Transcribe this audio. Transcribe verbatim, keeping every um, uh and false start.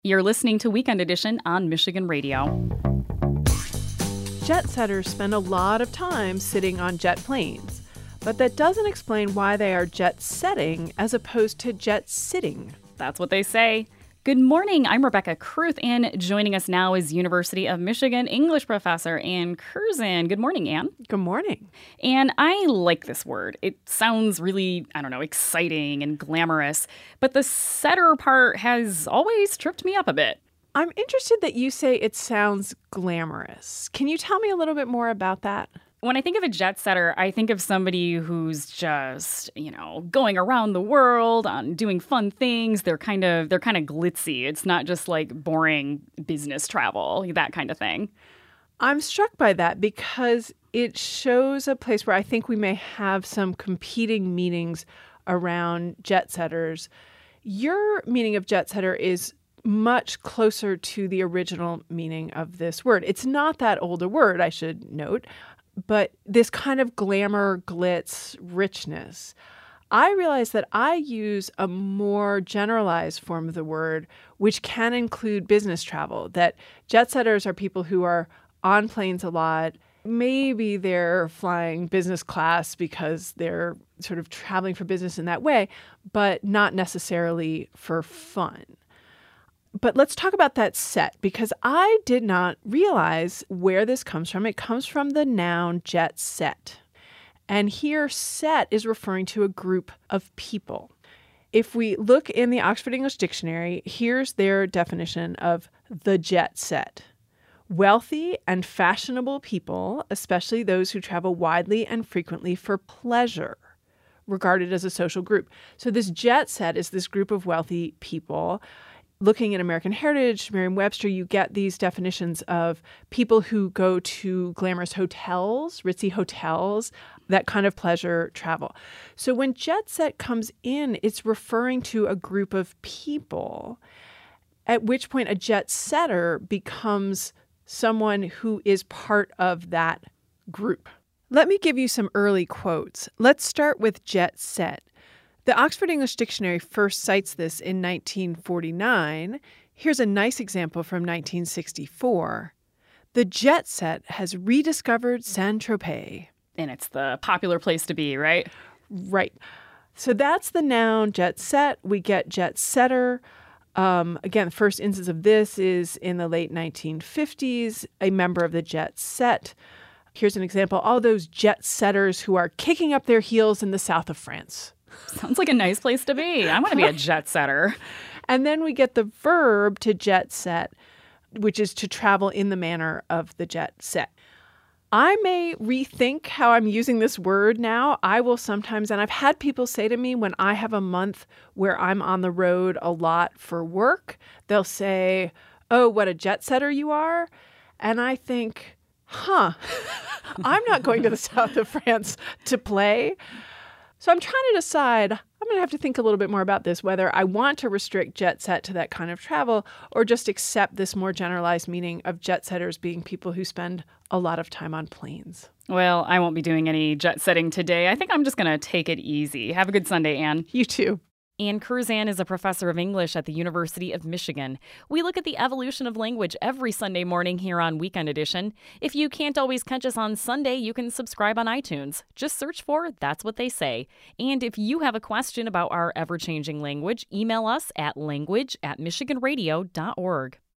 You're listening to Weekend Edition on Michigan Radio. Jet setters spend a lot of time sitting on jet planes, but that doesn't explain why they are jet setting as opposed to jet sitting. That's what they say. Good morning. I'm Rebecca Kruth, and joining us now is University of Michigan English professor Ann Curzan. Good morning, Ann. Good morning. And I like this word. It sounds really, I don't know, exciting and glamorous, but the setter part has always tripped me up a bit. I'm interested that you say it sounds glamorous. Can you tell me a little bit more about that? When I think of a jet setter, I think of somebody who's just, you know, going around the world on doing fun things. They're kind of they're kind of glitzy. It's not just like boring business travel, that kind of thing. I'm struck by that because it shows a place where I think we may have some competing meanings around jet setters. Your meaning of jet setter is much closer to the original meaning of this word. It's not that old a word, I should note. But this kind of glamour, glitz, richness. I realize that I use a more generalized form of the word, which can include business travel, that jet setters are people who are on planes a lot. Maybe they're flying business class because they're sort of traveling for business in that way, but not necessarily for fun. But let's talk about that set, because I did not realize where this comes from. It comes from the noun jet set. And here, set is referring to a group of people. If we look in the Oxford English Dictionary, here's their definition of the jet set. Wealthy and fashionable people, especially those who travel widely and frequently for pleasure, regarded as a social group. So this jet set is this group of wealthy people. Looking at American Heritage, Merriam-Webster, you get these definitions of people who go to glamorous hotels, ritzy hotels, that kind of pleasure travel. So when jet set comes in, it's referring to a group of people, at which point a jet setter becomes someone who is part of that group. Let me give you some early quotes. Let's start with jet set. The Oxford English Dictionary first cites this in nineteen forty-nine. Here's a nice example from nineteen sixty-four. The jet set has rediscovered Saint-Tropez. And it's the popular place to be, right? Right. So that's the noun jet set. We get jet setter. Um, again, the first instance of this is in the late nineteen fifties, a member of the jet set. Here's an example. All those jet setters who are kicking up their heels in the south of France. Sounds like a nice place to be. I want to be a jet setter. And then we get the verb to jet set, which is to travel in the manner of the jet set. I may rethink how I'm using this word now. I will sometimes, and I've had people say to me when I have a month where I'm on the road a lot for work, they'll say, "Oh, what a jet setter you are." And I think, huh, I'm not going to the south of France to play. So I'm trying to decide, I'm going to have to think a little bit more about this, whether I want to restrict jet set to that kind of travel or just accept this more generalized meaning of jet setters being people who spend a lot of time on planes. Well, I won't be doing any jet setting today. I think I'm just going to take it easy. Have a good Sunday, Ann. You too. Ann Curzan is a professor of English at the University of Michigan. We look at the evolution of language every Sunday morning here on Weekend Edition. If you can't always catch us on Sunday, you can subscribe on iTunes. Just search for That's What They Say. And if you have a question about our ever-changing language, email us at language at michigan radio dot org.